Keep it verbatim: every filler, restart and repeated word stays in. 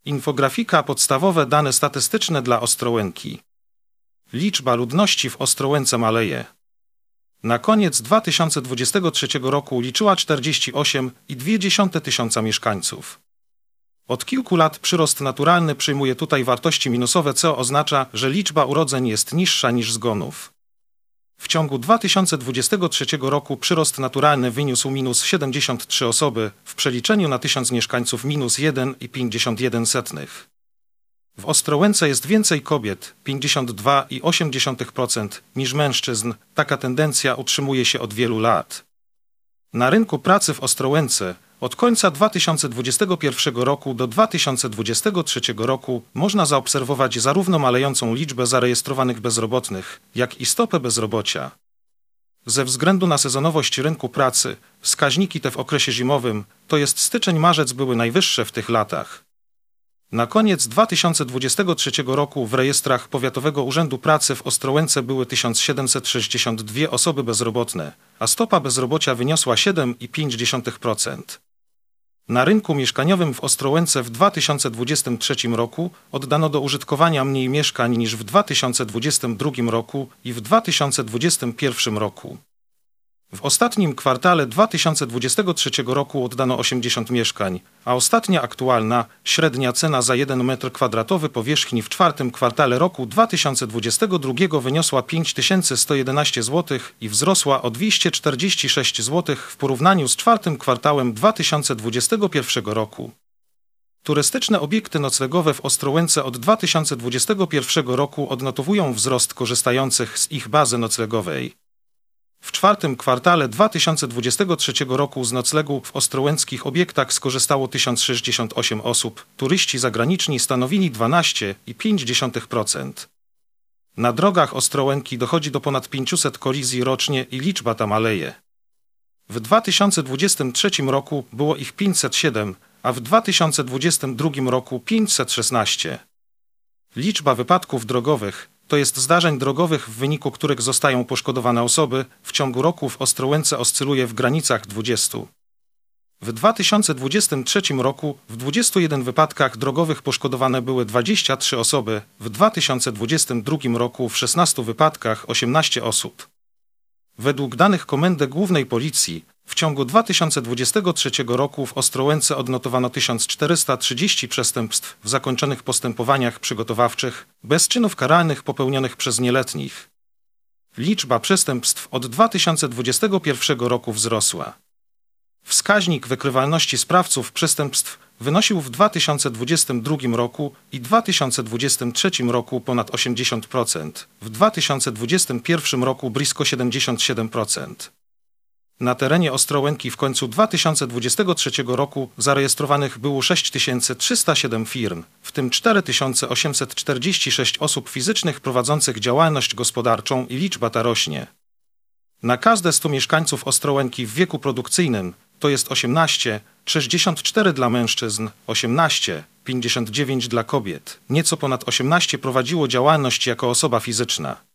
Infografika podstawowe dane statystyczne dla Ostrołęki. Liczba ludności w Ostrołęce maleje. Na koniec dwa tysiące dwudziestego trzeciego roku liczyła czterdzieści osiem i dwie dziesiąte tysiąca mieszkańców. Od kilku lat przyrost naturalny przyjmuje tutaj wartości minusowe, co oznacza, że liczba urodzeń jest niższa niż zgonów. W ciągu dwa tysiące dwudziestego trzeciego roku przyrost naturalny wyniósł minus siedemdziesiąt trzy osoby, w przeliczeniu na tysiąc mieszkańców minus jeden i pięćdziesiąt jeden setnych. W Ostrołęce jest więcej kobiet, pięćdziesiąt dwa i osiem dziesiątych procent, niż mężczyzn. Taka tendencja utrzymuje się od wielu lat. Na rynku pracy w Ostrołęce od końca dwa tysiące dwudziestego pierwszego roku do dwa tysiące dwudziestego trzeciego roku można zaobserwować zarówno malejącą liczbę zarejestrowanych bezrobotnych, jak i stopę bezrobocia. Ze względu na sezonowość rynku pracy, wskaźniki te w okresie zimowym, to jest styczeń-marzec, były najwyższe w tych latach. Na koniec dwa tysiące dwudziestego trzeciego roku w rejestrach Powiatowego Urzędu Pracy w Ostrołęce były tysiąc siedemset sześćdziesiąt dwie osoby bezrobotne, a stopa bezrobocia wyniosła siedem i pięć dziesiątych procent. Na rynku mieszkaniowym w Ostrołęce w dwa tysiące dwudziestym trzecim roku oddano do użytkowania mniej mieszkań niż w dwa tysiące dwudziestym drugim roku i w dwa tysiące dwudziestym pierwszym roku. W ostatnim kwartale dwa tysiące dwudziestego trzeciego roku oddano osiemdziesiąt mieszkań, a ostatnia aktualna, średnia cena za jeden metr kwadratowy powierzchni w czwartym kwartale roku dwa tysiące dwudziestego drugiego wyniosła pięć tysięcy sto jedenaście złotych i wzrosła o dwieście czterdzieści sześć złotych w porównaniu z czwartym kwartałem dwa tysiące dwudziestego pierwszego roku. Turystyczne obiekty noclegowe w Ostrołęce od dwa tysiące dwudziestego pierwszego roku odnotowują wzrost korzystających z ich bazy noclegowej. W czwartym kwartale dwa tysiące dwudziestego trzeciego roku z noclegu w ostrołęckich obiektach skorzystało tysiąc sześćdziesiąt osiem osób, turyści zagraniczni stanowili dwanaście i pięć dziesiątych procent. Na drogach Ostrołęki dochodzi do ponad pięciuset kolizji rocznie i liczba ta maleje. W dwa tysiące dwudziestym trzecim roku było ich pięćset siedem, a w dwa tysiące dwudziestym drugim roku pięćset szesnaście. Liczba wypadków drogowych, to jest zdarzeń drogowych, w wyniku których zostają poszkodowane osoby, w ciągu roku w Ostrołęce oscyluje w granicach dwudziestu. W dwa tysiące dwudziestym trzecim roku w dwudziestu jeden wypadkach drogowych poszkodowane były dwadzieścia trzy osoby, w dwa tysiące dwudziestym drugim roku w szesnastu wypadkach osiemnaście osób. Według danych Komendy Głównej Policji w ciągu dwa tysiące dwudziestego trzeciego roku w Ostrołęce odnotowano tysiąc czterysta trzydzieści przestępstw w zakończonych postępowaniach przygotowawczych, bez czynów karalnych popełnionych przez nieletnich. Liczba przestępstw od dwa tysiące dwudziestego pierwszego roku wzrosła. Wskaźnik wykrywalności sprawców przestępstw wynosił w dwa tysiące dwudziestym drugim roku i dwa tysiące dwudziestym trzecim roku ponad osiemdziesiąt procent, w dwa tysiące dwudziestym pierwszym roku blisko siedemdziesiąt siedem procent. Na terenie Ostrołęki w końcu dwa tysiące dwudziestego trzeciego roku zarejestrowanych było sześć tysięcy trzysta siedem firm, w tym cztery tysiące osiemset czterdzieści sześć osób fizycznych prowadzących działalność gospodarczą i liczba ta rośnie. Na każde stu mieszkańców Ostrołęki w wieku produkcyjnym, to jest osiemnaście, sześćdziesiąt cztery dla mężczyzn, osiemnaście, pięćdziesiąt dziewięć dla kobiet, nieco ponad osiemnaście prowadziło działalność jako osoba fizyczna.